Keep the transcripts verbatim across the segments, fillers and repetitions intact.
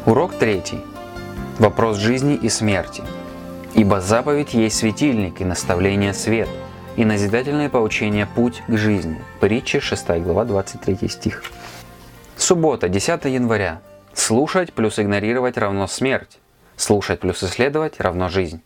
Урок третий. Вопрос жизни и смерти. Ибо заповедь есть светильник и наставление свет, и назидательное поучение путь к жизни. Притча шестая глава, двадцать третий стих. Суббота, десятое января. Слушать плюс игнорировать равно смерть. Слушать плюс исследовать равно жизнь.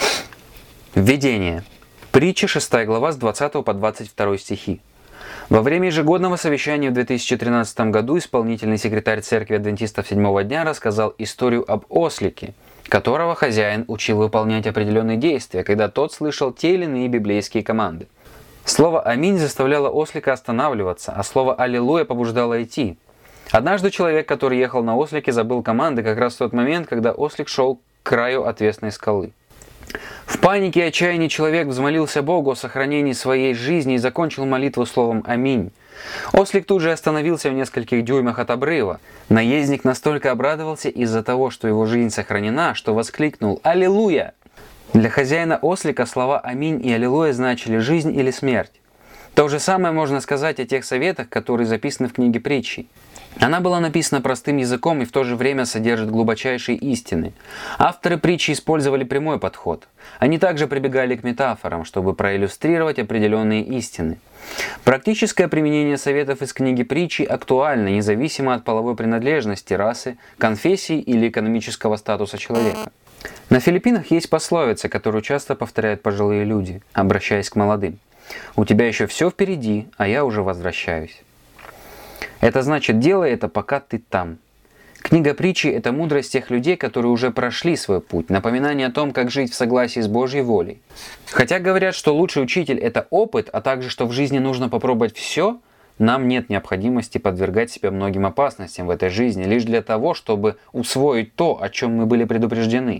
Введение. Притча шестая глава с двадцатого по двадцать второй стихи. Во время ежегодного совещания в две тысячи тринадцатом году исполнительный секретарь Церкви Адвентистов Седьмого дня рассказал историю об ослике, которого хозяин учил выполнять определенные действия, когда тот слышал те или иные библейские команды. Слово «Аминь» заставляло ослика останавливаться, а слово «Аллилуйя» побуждало идти. Однажды человек, который ехал на ослике, забыл команды как раз в тот момент, когда ослик шел к краю отвесной скалы. В панике и отчаянии человек взмолился Богу о сохранении своей жизни и закончил молитву словом «Аминь». Ослик тут же остановился в нескольких дюймах от обрыва. Наездник настолько обрадовался из-за того, что его жизнь сохранена, что воскликнул «Аллилуйя!». Для хозяина ослика слова «Аминь» и «Аллилуйя» значили жизнь или смерть. То же самое можно сказать о тех советах, которые записаны в книге притчи. Она была написана простым языком и в то же время содержит глубочайшие истины. Авторы притчи использовали прямой подход. Они также прибегали к метафорам, чтобы проиллюстрировать определенные истины. Практическое применение советов из книги притчи актуально, независимо от половой принадлежности, расы, конфессии или экономического статуса человека. На Филиппинах есть пословица, которую часто повторяют пожилые люди, обращаясь к молодым. «У тебя еще все впереди, а я уже возвращаюсь». Это значит, делай это, пока ты там. Книга притчи – это мудрость тех людей, которые уже прошли свой путь, напоминание о том, как жить в согласии с Божьей волей. Хотя говорят, что лучший учитель – это опыт, а также, что в жизни нужно попробовать все, нам нет необходимости подвергать себя многим опасностям в этой жизни, лишь для того, чтобы усвоить то, о чем мы были предупреждены.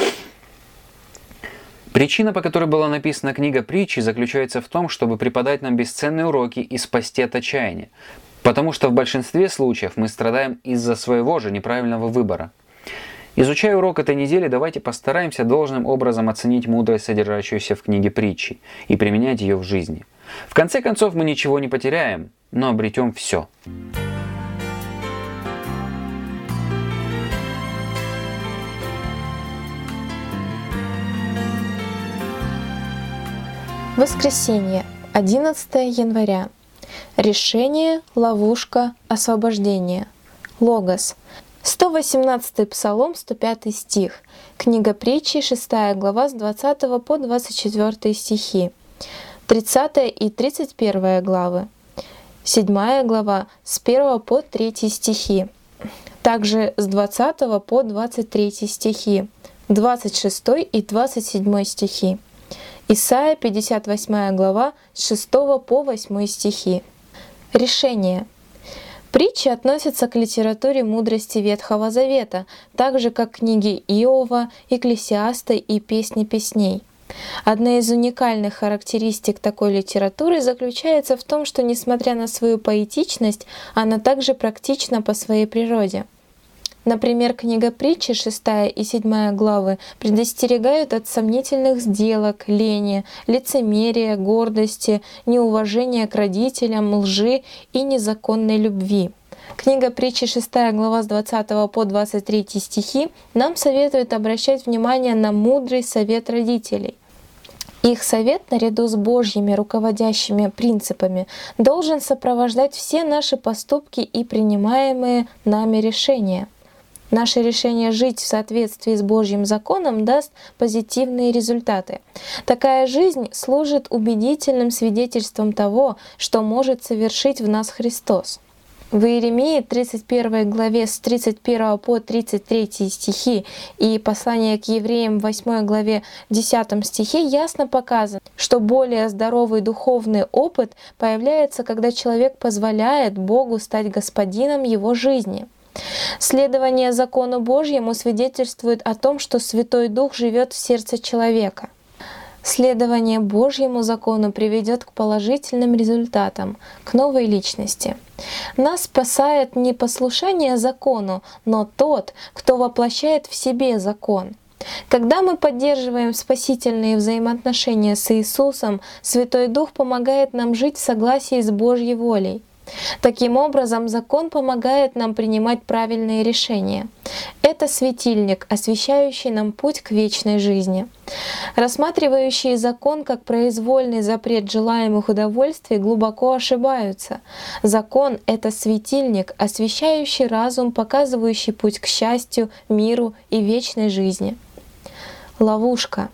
Причина, по которой была написана книга притчи, заключается в том, чтобы преподать нам бесценные уроки и спасти от отчаяния. Потому что в большинстве случаев мы страдаем из-за своего же неправильного выбора. Изучая урок этой недели, давайте постараемся должным образом оценить мудрость, содержащуюся в книге притчи, и применять ее в жизни. В конце концов, мы ничего не потеряем, но обретем все. Воскресенье, одиннадцатое января. Решение, ловушка, освобождение. Логос. сто восемнадцатый Псалом, сто пятый стих. Книга притчи, шестая глава, с двадцатого по двадцать четвёртый стихи. тридцатая и тридцать первая главы. седьмая глава, с первого по третий стихи. Также с двадцатого по двадцать третий стихи. двадцать шестой и двадцать седьмой стихи. Исайя, пятьдесят восьмая глава, с шестого по восьмой стихи. Решение. Притчи относятся к литературе мудрости Ветхого Завета, так же как книги Иова, Екклесиаста и Песни песней. Одна из уникальных характеристик такой литературы заключается в том, что, несмотря на свою поэтичность, она также практична по своей природе. Например, книга притчи, шестая и седьмая главы, предостерегают от сомнительных сделок, лени, лицемерия, гордости, неуважения к родителям, лжи и незаконной любви. Книга притчи, шестая глава, с двадцатого по двадцать третий стихи, нам советует обращать внимание на мудрый совет родителей. Их совет, наряду с Божьими руководящими принципами, должен сопровождать все наши поступки и принимаемые нами решения. Наше решение жить в соответствии с Божьим законом даст позитивные результаты. Такая жизнь служит убедительным свидетельством того, что может совершить в нас Христос. В Иеремии тридцать первой главе с тридцать первого по тридцать третий стихи и послание к евреям в восьмой главе десятом стихе ясно показано, что более здоровый духовный опыт появляется, когда человек позволяет Богу стать господином его жизни. Следование закону Божьему свидетельствует о том, что Святой Дух живет в сердце человека. Следование Божьему закону приведет к положительным результатам, к новой личности. Нас спасает не послушание закону, но тот, кто воплощает в себе закон. Когда мы поддерживаем спасительные взаимоотношения с Иисусом, Святой Дух помогает нам жить в согласии с Божьей волей. Таким образом, закон помогает нам принимать правильные решения. Это светильник, освещающий нам путь к вечной жизни. Рассматривающие закон как произвольный запрет желаемых удовольствий глубоко ошибаются. Закон — это светильник, освещающий разум, показывающий путь к счастью, миру и вечной жизни. Ловушка.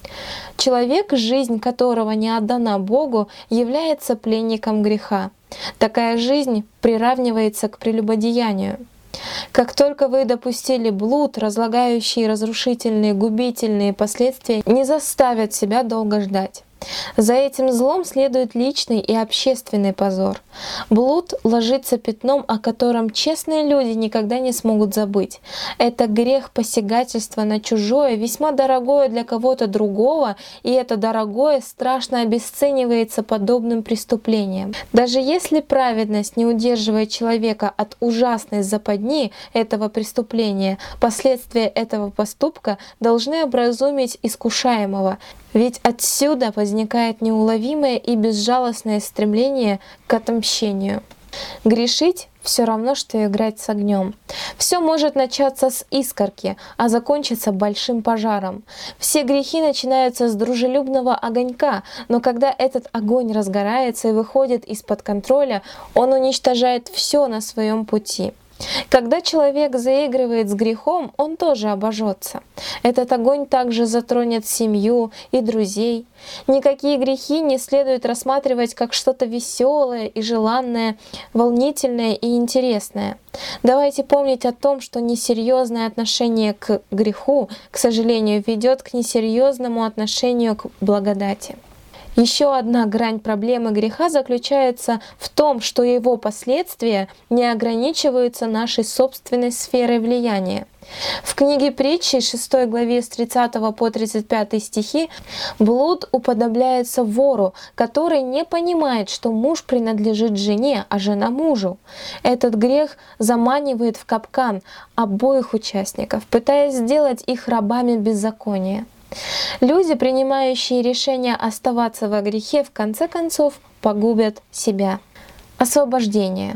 Человек, жизнь которого не отдана Богу, является пленником греха. Такая жизнь приравнивается к прелюбодеянию. Как только вы допустили блуд, разлагающие, разрушительные, губительные последствия не заставят себя долго ждать. За этим злом следует личный и общественный позор. Блуд ложится пятном, о котором честные люди никогда не смогут забыть. Это грех посягательства на чужое, весьма дорогое для кого-то другого, и это дорогое страшно обесценивается подобным преступлением. Даже если праведность не удерживает человека от ужасной западни этого преступления, последствия этого поступка должны образумить искушаемого. Ведь отсюда возникает неуловимое и безжалостное стремление к отомщению. Грешить — все равно, что играть с огнем. Все может начаться с искорки, а закончиться большим пожаром. Все грехи начинаются с дружелюбного огонька, но когда этот огонь разгорается и выходит из-под контроля, он уничтожает все на своем пути. Когда человек заигрывает с грехом, он тоже обожжется. Этот огонь также затронет семью и друзей. Никакие грехи не следует рассматривать как что-то веселое и желанное, волнительное и интересное. Давайте помнить о том, что несерьезное отношение к греху, к сожалению, ведет к несерьезному отношению к благодати. Еще одна грань проблемы греха заключается в том, что его последствия не ограничиваются нашей собственной сферой влияния. В книге Притчи, шестой главе с тридцатого по тридцать пятый стихи, блуд уподобляется вору, который не понимает, что муж принадлежит жене, а жена мужу. Этот грех заманивает в капкан обоих участников, пытаясь сделать их рабами беззакония. Люди, принимающие решение оставаться во грехе, в конце концов погубят себя. Освобождение.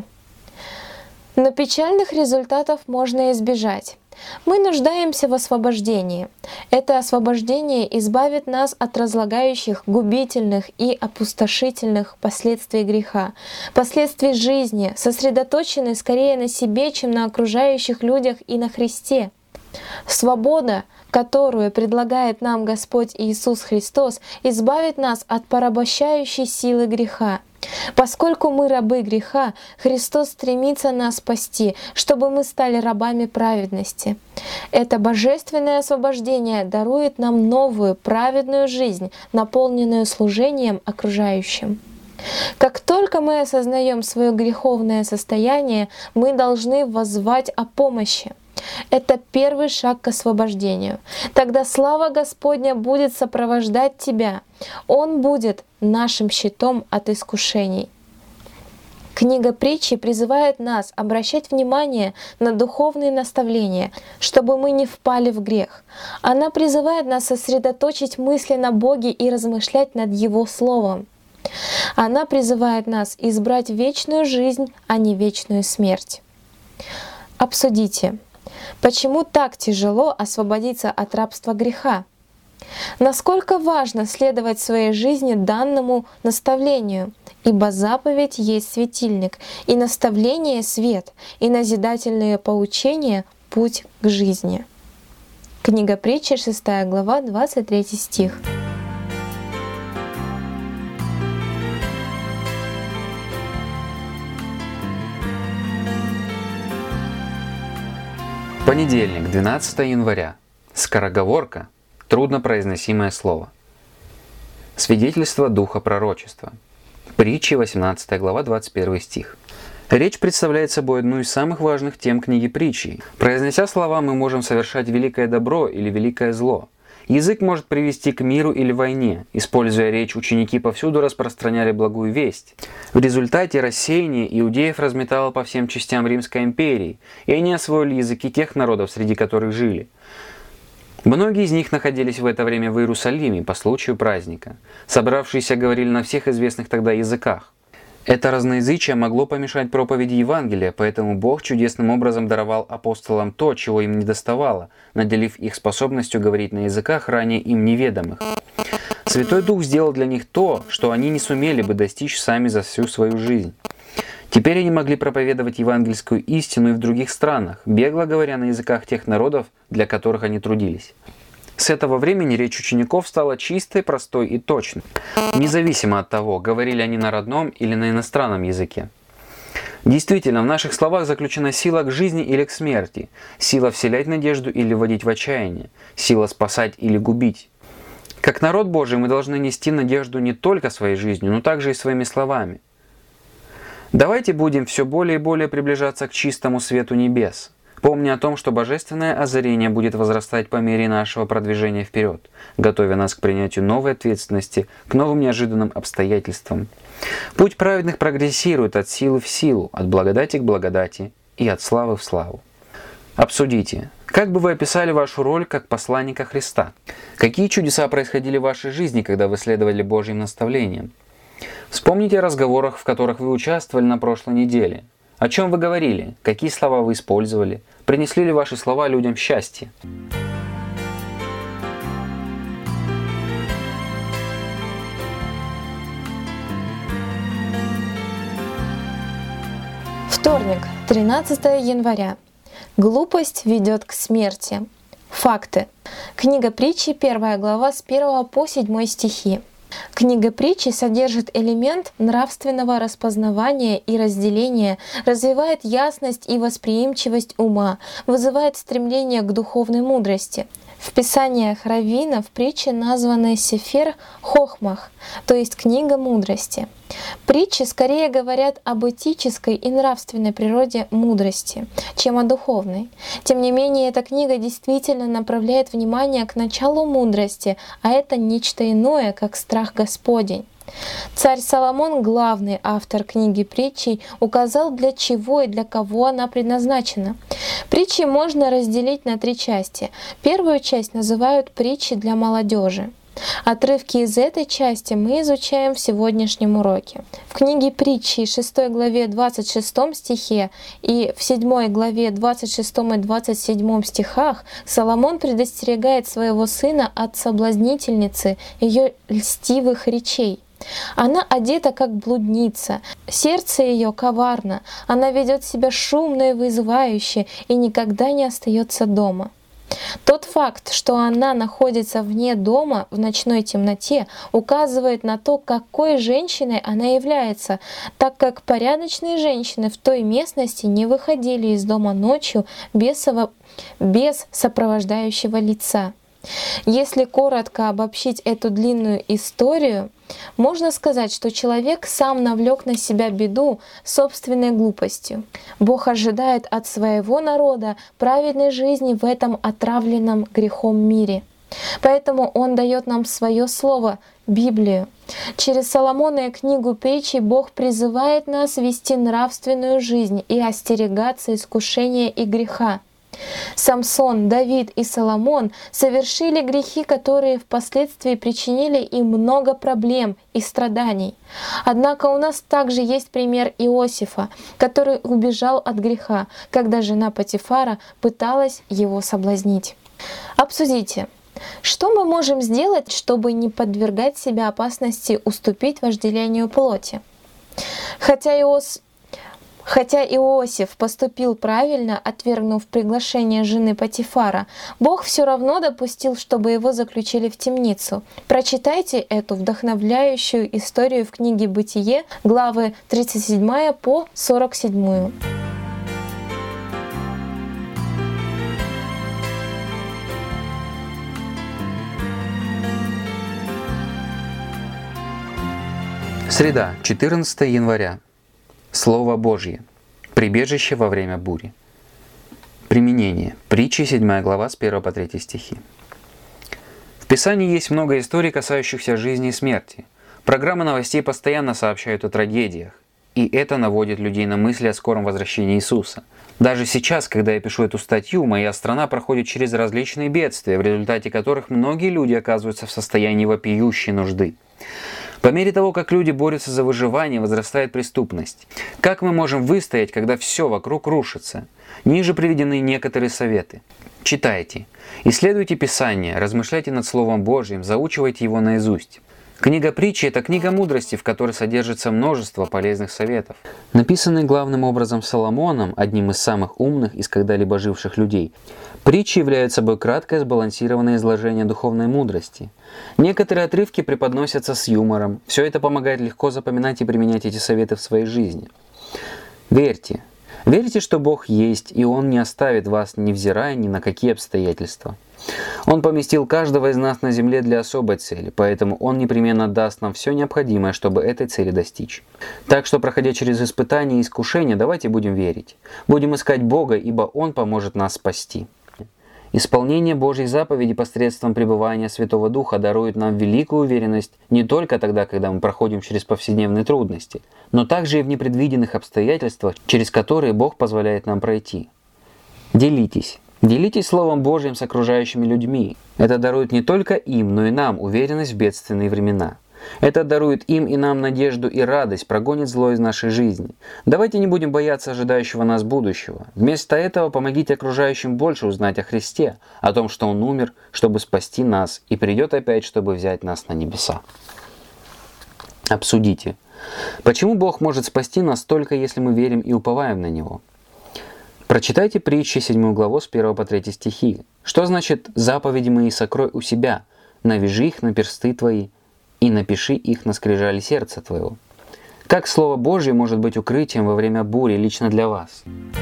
Но печальных результатов можно избежать. Мы нуждаемся в освобождении. Это освобождение избавит нас от разлагающих, губительных и опустошительных последствий греха, последствий жизни, сосредоточенной скорее на себе, чем на окружающих людях и на Христе. Свобода, которую предлагает нам Господь Иисус Христос, избавит нас от порабощающей силы греха. Поскольку мы рабы греха, Христос стремится нас спасти, чтобы мы стали рабами праведности. Это божественное освобождение дарует нам новую праведную жизнь, наполненную служением окружающим. Как только мы осознаем свое греховное состояние, мы должны воззвать о помощи. Это первый шаг к освобождению. Тогда слава Господня будет сопровождать тебя. Он будет нашим щитом от искушений. Книга Притчи призывает нас обращать внимание на духовные наставления, чтобы мы не впали в грех. Она призывает нас сосредоточить мысли на Боге и размышлять над Его Словом. Она призывает нас избрать вечную жизнь, а не вечную смерть. Обсудите. Почему так тяжело освободиться от рабства греха? Насколько важно следовать в своей жизни данному наставлению, ибо заповедь есть светильник, и наставление — свет, и назидательные поучения — путь к жизни. Книга Притчи, шестая глава, двадцать третий стих. Понедельник, двенадцатое января. Скороговорка. Труднопроизносимое слово. Свидетельство духа пророчества. Притчи, восемнадцатая глава, двадцать первый стих. Речь представляет собой одну из самых важных тем книги Притчи. Произнося слова, мы можем совершать великое добро или великое зло. Язык может привести к миру или войне. Используя речь, ученики повсюду распространяли благую весть. В результате рассеяние иудеев разметало по всем частям Римской империи, и они освоили языки тех народов, среди которых жили. Многие из них находились в это время в Иерусалиме по случаю праздника. Собравшиеся говорили на всех известных тогда языках. Это разноязычие могло помешать проповеди Евангелия, поэтому Бог чудесным образом даровал апостолам то, чего им недоставало, наделив их способностью говорить на языках, ранее им неведомых. Святой Дух сделал для них то, что они не сумели бы достичь сами за всю свою жизнь. Теперь они могли проповедовать евангельскую истину и в других странах, бегло говоря на языках тех народов, для которых они трудились. С этого времени речь учеников стала чистой, простой и точной, независимо от того, говорили они на родном или на иностранном языке. Действительно, в наших словах заключена сила к жизни или к смерти, сила вселять надежду или вводить в отчаяние, сила спасать или губить. Как народ Божий мы должны нести надежду не только своей жизнью, но также и своими словами. Давайте будем все более и более приближаться к чистому свету небес, помня о том, что божественное озарение будет возрастать по мере нашего продвижения вперед, готовя нас к принятию новой ответственности, к новым неожиданным обстоятельствам. Путь праведных прогрессирует от силы в силу, от благодати к благодати и от славы в славу. Обсудите, как бы вы описали вашу роль как посланника Христа? Какие чудеса происходили в вашей жизни, когда вы следовали Божьим наставлениям? Вспомните о разговорах, в которых вы участвовали на прошлой неделе. О чем вы говорили? Какие слова вы использовали? Принесли ли ваши слова людям счастье? Вторник, тринадцатое января. Глупость ведет к смерти. Факты. Книга Притчи, первая глава, с первого по седьмой стихи. Книга Притчи содержит элемент нравственного распознавания и разделения, развивает ясность и восприимчивость ума, вызывает стремление к духовной мудрости. В писаниях раввинов притчи названы Сефер Хохмах, то есть книга мудрости. Притчи скорее говорят об этической и нравственной природе мудрости, чем о духовной. Тем не менее, эта книга действительно направляет внимание к началу мудрости, а это нечто иное, как страх Господень. Царь Соломон, главный автор книги Притчей, указал, для чего и для кого она предназначена. Притчи можно разделить на три части. Первую часть называют притчи для молодежи. Отрывки из этой части мы изучаем в сегодняшнем уроке. В книге Притчи, шестой главе двадцать шестом стихе и в седьмой главе двадцать шестом и двадцать седьмом стихах Соломон предостерегает своего сына от соблазнительницы ее льстивых речей. Она одета как блудница, сердце ее коварно, она ведет себя шумно и вызывающе и никогда не остается дома. Тот факт, что она находится вне дома в ночной темноте, указывает на то, какой женщиной она является, так как порядочные женщины в той местности не выходили из дома ночью без, без сопровождающего лица. Если коротко обобщить эту длинную историю, можно сказать, что человек сам навлек на себя беду собственной глупостью. Бог ожидает от своего народа праведной жизни в этом отравленном грехом мире. Поэтому Он дает нам свое слово, Библию. Через Соломона и книгу Притчей Бог призывает нас вести нравственную жизнь и остерегаться искушения и греха. Самсон, Давид и Соломон совершили грехи, которые впоследствии причинили им много проблем и страданий. Однако у нас также есть пример Иосифа, который убежал от греха, когда жена Потифара пыталась его соблазнить. Обсудите, что мы можем сделать, чтобы не подвергать себя опасности уступить вожделению плоти? Хотя Иос Хотя Иосиф поступил правильно, отвергнув приглашение жены Потифара, Бог все равно допустил, чтобы его заключили в темницу. Прочитайте эту вдохновляющую историю в книге «Бытие», главы тридцать седьмая по сорок седьмую. Среда, четырнадцатое января. Слово Божье. Прибежище во время бури. Применение. Притчи, седьмая глава, с первого по третий стихи. В Писании есть много историй, касающихся жизни и смерти. Программы новостей постоянно сообщают о трагедиях, и это наводит людей на мысли о скором возвращении Иисуса. Даже сейчас, когда я пишу эту статью, моя страна проходит через различные бедствия, в результате которых многие люди оказываются в состоянии вопиющей нужды. По мере того, как люди борются за выживание, возрастает преступность. Как мы можем выстоять, когда все вокруг рушится? Ниже приведены некоторые советы. Читайте, исследуйте Писание, размышляйте над Словом Божьим, заучивайте его наизусть. Книга притчи – это книга мудрости, в которой содержится множество полезных советов. Написанный главным образом Соломоном, одним из самых умных из когда-либо живших людей, притчи являются собой краткое сбалансированное изложение духовной мудрости. Некоторые отрывки преподносятся с юмором. Все это помогает легко запоминать и применять эти советы в своей жизни. Верьте. Верьте, что Бог есть, и Он не оставит вас, невзирая ни на какие обстоятельства. Он поместил каждого из нас на земле для особой цели, поэтому Он непременно даст нам все необходимое, чтобы этой цели достичь. Так что, проходя через испытания и искушения, давайте будем верить. Будем искать Бога, ибо Он поможет нас спасти. Исполнение Божьей заповеди посредством пребывания Святого Духа дарует нам великую уверенность не только тогда, когда мы проходим через повседневные трудности, но также и в непредвиденных обстоятельствах, через которые Бог позволяет нам пройти. Делитесь. Делитесь Словом Божьим с окружающими людьми. Это дарует не только им, но и нам уверенность в бедственные времена. Это дарует им и нам надежду и радость, прогонит зло из нашей жизни. Давайте не будем бояться ожидающего нас будущего. Вместо этого помогите окружающим больше узнать о Христе, о том, что Он умер, чтобы спасти нас, и придет опять, чтобы взять нас на небеса. Обсудите. Почему Бог может спасти нас только если мы верим и уповаем на Него? Прочитайте притчи седьмую главу с первого по третий стихи. Что значит «заповеди мои сокрой у себя, навяжи их на персты твои, и напиши их на скрижали сердца твоего». Как Слово Божье может быть укрытием во время бури лично для вас?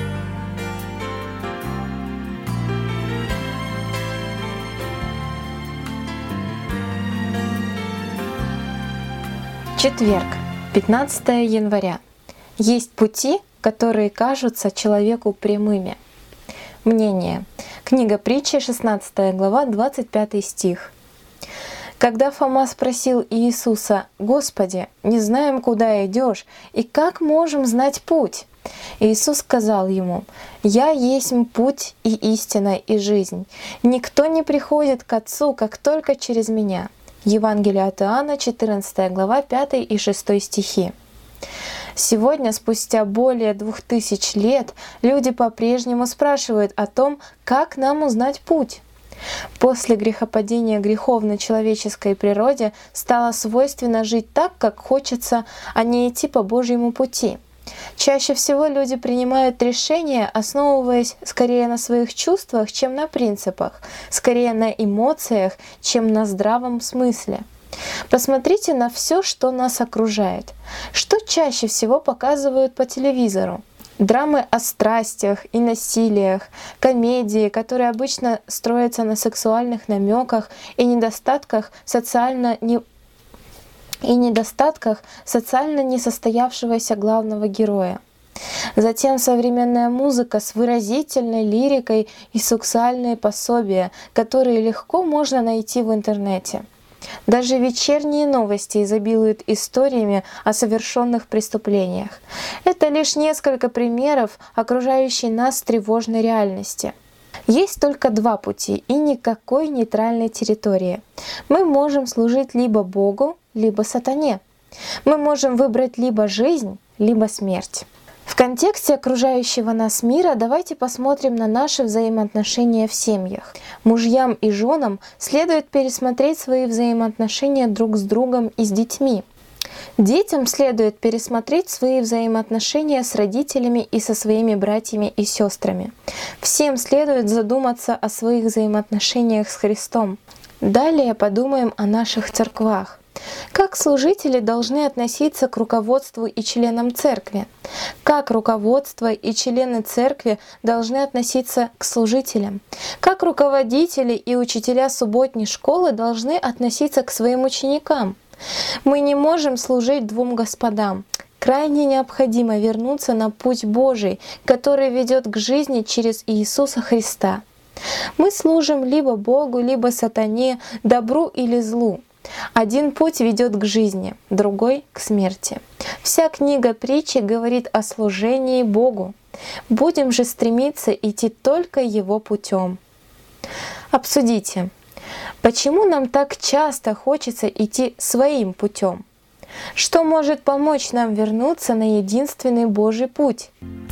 Четверг, пятнадцатое января. Есть пути, которые кажутся человеку прямыми. Мнение. Книга притчи, шестнадцатая глава, двадцать пятый стих. Когда Фома спросил Иисуса: «Господи, не знаем, куда идешь, и как можем знать путь?» Иисус сказал ему: «Я есть путь и истина и жизнь. Никто не приходит к Отцу, как только через Меня». Евангелие от Иоанна, четырнадцатая глава, пятый и шестой стихи. Сегодня, спустя более двух тысяч лет, люди по-прежнему спрашивают о том, как нам узнать путь. После грехопадения греховной человеческой природе стало свойственно жить так, как хочется, а не идти по Божьему пути. Чаще всего люди принимают решения, основываясь скорее на своих чувствах, чем на принципах, скорее на эмоциях, чем на здравом смысле. Посмотрите на все, что нас окружает. Что чаще всего показывают по телевизору? Драмы о страстях и насилиях, комедии, которые обычно строятся на сексуальных намеках и недостатках социально не и недостатках социально несостоявшегося главного героя. Затем современная музыка с выразительной лирикой и сексуальные пособия, которые легко можно найти в интернете. Даже вечерние новости изобилуют историями о совершенных преступлениях. Это лишь несколько примеров окружающей нас тревожной реальности. Есть только два пути и никакой нейтральной территории. Мы можем служить либо Богу, либо сатане. Мы можем выбрать либо жизнь, либо смерть. В контексте окружающего нас мира давайте посмотрим на наши взаимоотношения в семьях. Мужьям и женам следует пересмотреть свои взаимоотношения друг с другом и с детьми. Детям следует пересмотреть свои взаимоотношения с родителями и со своими братьями и сестрами. Всем следует задуматься о своих взаимоотношениях с Христом. Далее подумаем о наших церквах. Как служители должны относиться к руководству и членам церкви? Как руководство и члены церкви должны относиться к служителям? Как руководители и учителя субботней школы должны относиться к своим ученикам? Мы не можем служить двум господам. Крайне необходимо вернуться на путь Божий, который ведет к жизни через Иисуса Христа. Мы служим либо Богу, либо сатане, добру или злу. Один путь ведет к жизни, другой — к смерти. Вся книга притчи говорит о служении Богу. Будем же стремиться идти только Его путем. Обсудите, почему нам так часто хочется идти своим путем? Что может помочь нам вернуться на единственный Божий путь?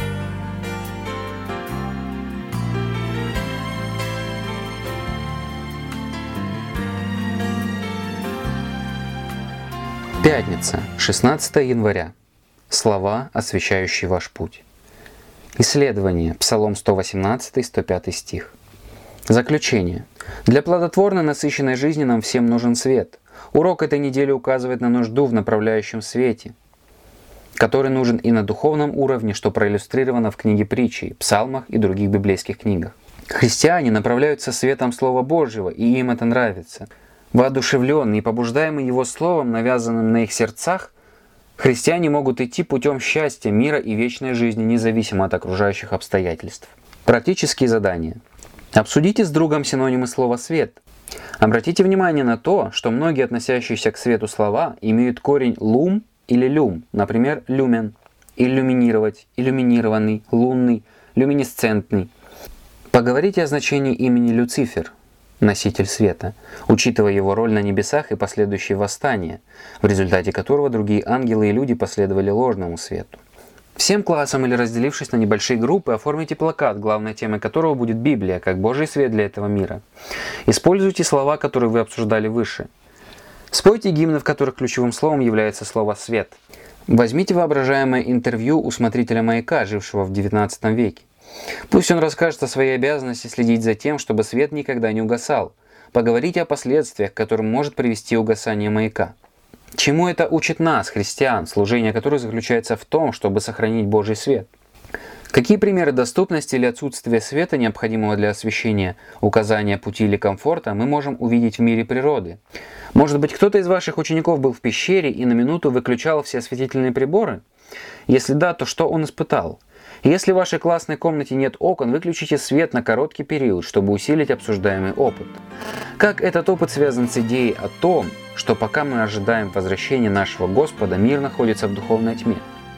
Пятница, шестнадцатое января. Слова, освещающие ваш путь. Исследование. Псалом сто восемнадцатый, сто пятый стих. Заключение. Для плодотворной, насыщенной жизни нам всем нужен свет. Урок этой недели указывает на нужду в направляющем свете, который нужен и на духовном уровне, что проиллюстрировано в книге Притчи, Псалмах и других библейских книгах. Христиане направляются светом Слова Божьего, и им это нравится. Воодушевленные и побуждаемые Его Словом, навязанным на их сердцах, христиане могут идти путем счастья, мира и вечной жизни, независимо от окружающих обстоятельств. Практические задания. Обсудите с другом синонимы слова «свет». Обратите внимание на то, что многие относящиеся к свету слова имеют корень «лум» или «люм», например, «люмен», «иллюминировать», «иллюминированный», «лунный», «люминесцентный». Поговорите о значении имени Люцифер, носитель света, учитывая его роль на небесах и последующее восстание, в результате которого другие ангелы и люди последовали ложному свету. Всем классам или разделившись на небольшие группы, оформите плакат, главной темой которого будет Библия, как Божий свет для этого мира. Используйте слова, которые вы обсуждали выше. Спойте гимны, в которых ключевым словом является слово «свет». Возьмите воображаемое интервью у смотрителя маяка, жившего в девятнадцатом веке. Пусть он расскажет о своей обязанности следить за тем, чтобы свет никогда не угасал. Поговорите о последствиях, к которым может привести угасание маяка. Чему это учит нас, христиан, служение которое заключается в том, чтобы сохранить Божий свет? Какие примеры доступности или отсутствия света, необходимого для освещения, указания пути или комфорта, мы можем увидеть в мире природы? Может быть, кто-то из ваших учеников был в пещере и на минуту выключал все осветительные приборы? Если да, то что он испытал? Если в вашей классной комнате нет окон, выключите свет на короткий период, чтобы усилить обсуждаемый опыт. Как этот опыт связан с идеей о том, что пока мы ожидаем возвращения нашего Господа, мир находится в духовной тьме?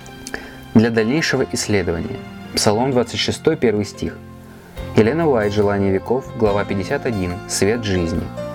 Для дальнейшего исследования. Псалом двадцать шесть, первый стих. Елена Уайт, «Желание веков», глава пятьдесят один, «Свет жизни».